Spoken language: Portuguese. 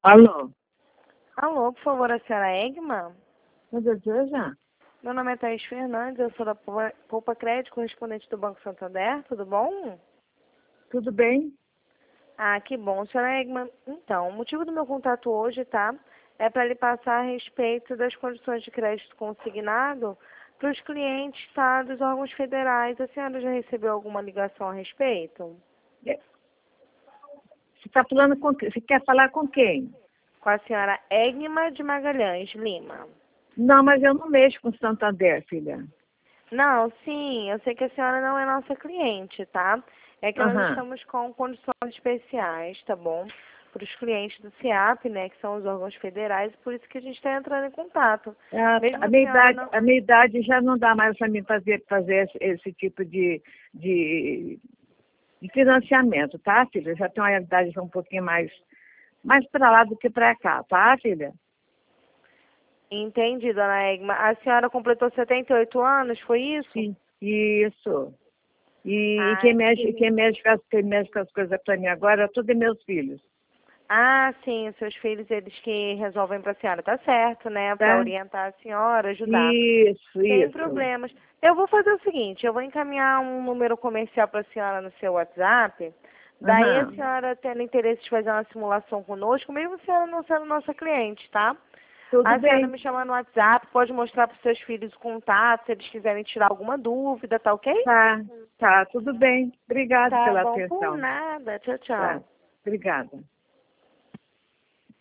Alô? Alô, por favor, a senhora Egma? Meu deseja? Meu nome é Thaís Fernandes, eu sou da Poupa Crédito, correspondente do Banco Santander, tudo bom? Tudo bem? Ah, que bom, senhora Egma. Então, o motivo do meu contato hoje, tá? É para lhe passar a respeito das condições de crédito consignado para os clientes, tá? Dos órgãos federais. A senhora já recebeu alguma ligação a respeito? É, Você está falando com quem? Você quer falar com quem? Com a senhora Egma de Magalhães Lima. Não, mas eu não mexo com Santander, filha. Não, sim, eu sei que a senhora não é nossa cliente, tá? É que nós Aham. estamos com condições especiais, tá bom? Para os clientes do CIAP, né, que são os órgãos federais, por isso que a gente está entrando em contato. Mesmo A a minha senhora idade, não... a minha idade já não dá mais para mim fazer esse tipo de, de financiamento, tá, filha? Eu já tenho uma idade já um pouquinho mais para lá do que para cá, tá, filha? Entendi, dona Egma. A senhora completou 78 anos, foi isso? Sim. Isso. E Ah, quem mexe com as coisas para mim agora, tudo é meus filhos, ah, sim, os seus filhos, eles que resolvem para a senhora, tá certo, né? Para tá? orientar a senhora, ajudar. Isso, Sem isso. problemas. Eu vou fazer o seguinte, eu vou encaminhar um número comercial para a senhora no seu WhatsApp. Daí a Aham. senhora tendo interesse de fazer uma simulação conosco, mesmo a senhora não sendo nossa cliente, tá? Tudo A senhora bem. me chama no WhatsApp, pode mostrar para os seus filhos o contato, se eles quiserem tirar alguma dúvida, tá ok? Tá, tudo bem. Obrigada Tá pela bom, por atenção. nada. Tchau, Tá, tchau. obrigada.